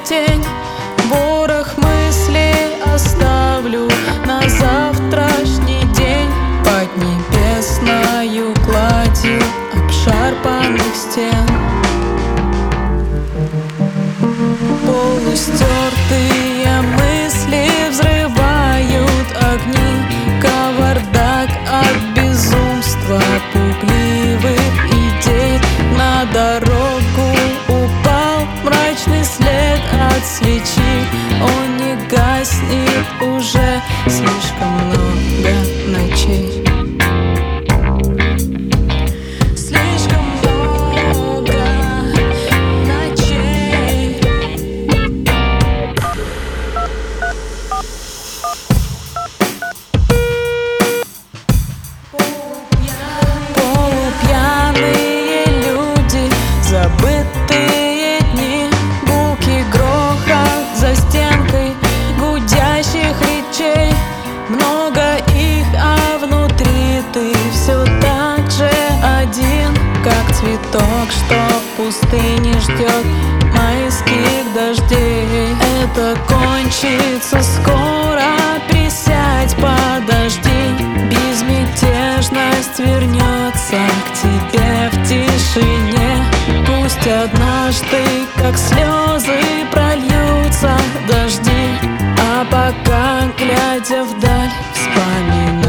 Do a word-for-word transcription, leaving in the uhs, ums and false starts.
тень. Ворох мыслей оставлю на завтрашний день под небесною гладью обшарпанных стен. Полустертые мысли взрывают огни, кавардак от безумства пугливых идей. На дорогу упал мрачный след от свечи, он не гаснет уже слишком много ночей. Забытые дни, гулкий грохот за стенкой гудящих речей. Много их, а внутри ты все так же один, как цветок, что в пустыне ждет майских дождей. Это кончится скоро, присядь, подожди. Безмятежность вернется к тебе в тишине. Пусть однажды, как слезы, прольются дожди, а пока, глядя вдаль, вспоминай.